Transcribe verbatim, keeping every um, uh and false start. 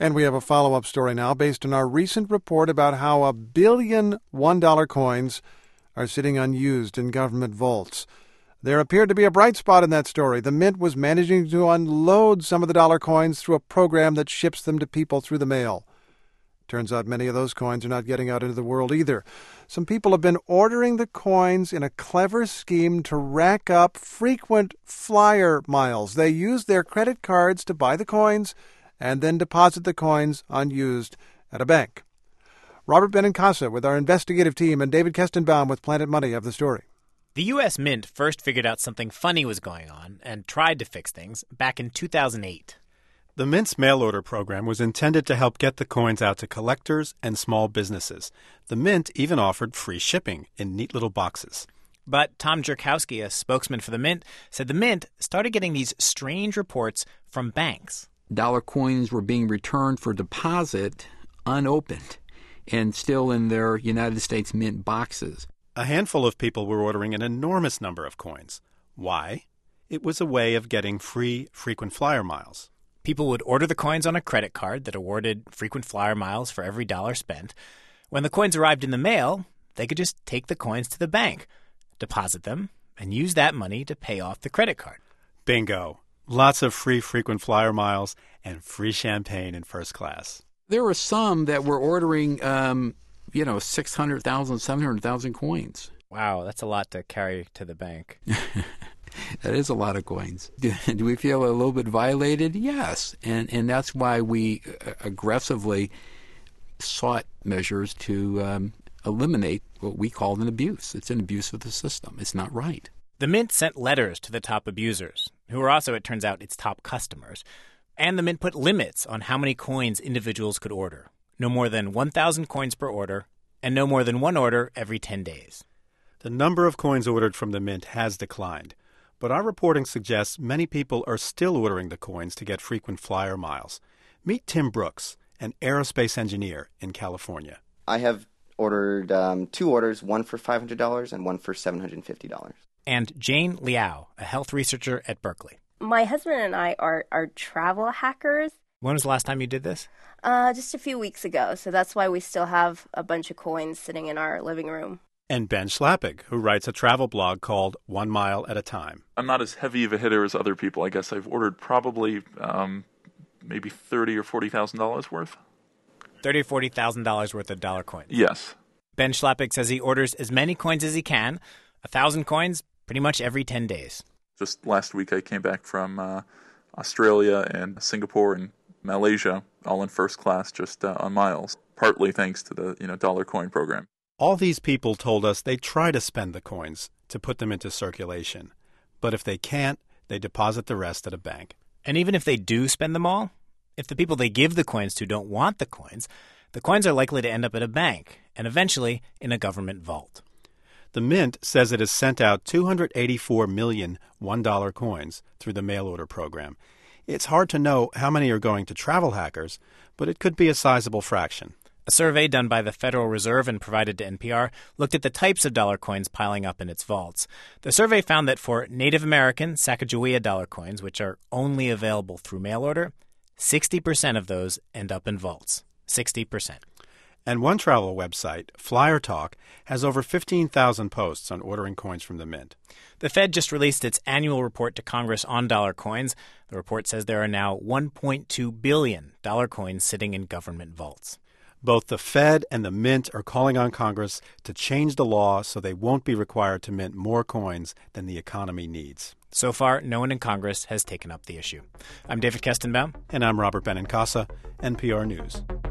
And we have a follow-up story now based on our recent report about how a billion one-dollar coins are sitting unused in government vaults. There appeared to be a bright spot in that story. The Mint was managing to unload some of the dollar coins through a program that ships them to people through the mail. Turns out many of those coins are not getting out into the world either. Some people have been ordering the coins in a clever scheme to rack up frequent flyer miles. They use their credit cards to buy the coins and then deposit the coins unused at a bank. Robert Benincasa with our investigative team and David Kestenbaum with Planet Money have the story. The U S. Mint first figured out something funny was going on and tried to fix things back in two thousand eight. The Mint's mail order program was intended to help get the coins out to collectors and small businesses. The Mint even offered free shipping in neat little boxes. But Tom Jerkowski, a spokesman for the Mint, said the Mint started getting these strange reports from banks. Dollar coins were being returned for deposit unopened and still in their United States Mint boxes. A handful of people were ordering an enormous number of coins. Why? It was a way of getting free frequent flyer miles. People would order the coins on a credit card that awarded frequent flyer miles for every dollar spent. When the coins arrived in the mail, they could just take the coins to the bank, deposit them, and use that money to pay off the credit card. Bingo. Lots of free frequent flyer miles and free champagne in first class. There were some that were ordering, um, you know, six hundred thousand, seven hundred thousand coins. Wow, that's a lot to carry to the bank. That is a lot of coins. Do, do we feel a little bit violated? Yes. And and that's why we aggressively sought measures to um, eliminate what we called an abuse. It's an abuse of the system. It's not right. The Mint sent letters to the top abusers, who are also, it turns out, its top customers. And the Mint put limits on how many coins individuals could order. No more than one thousand coins per order, and no more than one order every ten days. The number of coins ordered from the Mint has declined. But our reporting suggests many people are still ordering the coins to get frequent flyer miles. Meet Tim Brooks, an aerospace engineer in California. I have ordered um, two orders, one for five hundred dollars and one for seven hundred fifty dollars. And Jane Liao, a health researcher at Berkeley. My husband and I are, are travel hackers. When was the last time you did this? Uh, just a few weeks ago, so that's why we still have a bunch of coins sitting in our living room. And Ben Schlappig, who writes a travel blog called One Mile at a Time. I'm not as heavy of a hitter as other people. I guess I've ordered probably um, maybe thirty thousand dollars or forty thousand dollars worth. thirty thousand dollars or forty thousand dollars worth of dollar coins? Yes. Ben Schlappig says he orders as many coins as he can, a thousand coins pretty much every ten days. Just last week I came back from uh, Australia and Singapore and Malaysia, all in first class, just uh, on miles, partly thanks to the you know dollar coin program. All these people told us they try to spend the coins to put them into circulation. But if they can't, they deposit the rest at a bank. And even if they do spend them all, if the people they give the coins to don't want the coins, the coins are likely to end up at a bank and eventually in a government vault. The Mint says it has sent out two hundred eighty-four million one-dollar coins through the mail order program. It's hard to know how many are going to travel hackers, but it could be a sizable fraction. A survey done by the Federal Reserve and provided to N P R looked at the types of dollar coins piling up in its vaults. The survey found that for Native American Sacagawea dollar coins, which are only available through mail order, sixty percent of those end up in vaults. sixty percent. And one travel website, Flyer Talk, has over fifteen thousand posts on ordering coins from the Mint. The Fed just released its annual report to Congress on dollar coins. The report says there are now one point two billion dollar coins sitting in government vaults. Both the Fed and the Mint are calling on Congress to change the law so they won't be required to mint more coins than the economy needs. So far, no one in Congress has taken up the issue. I'm David Kestenbaum. And I'm Robert Benincasa, N P R News.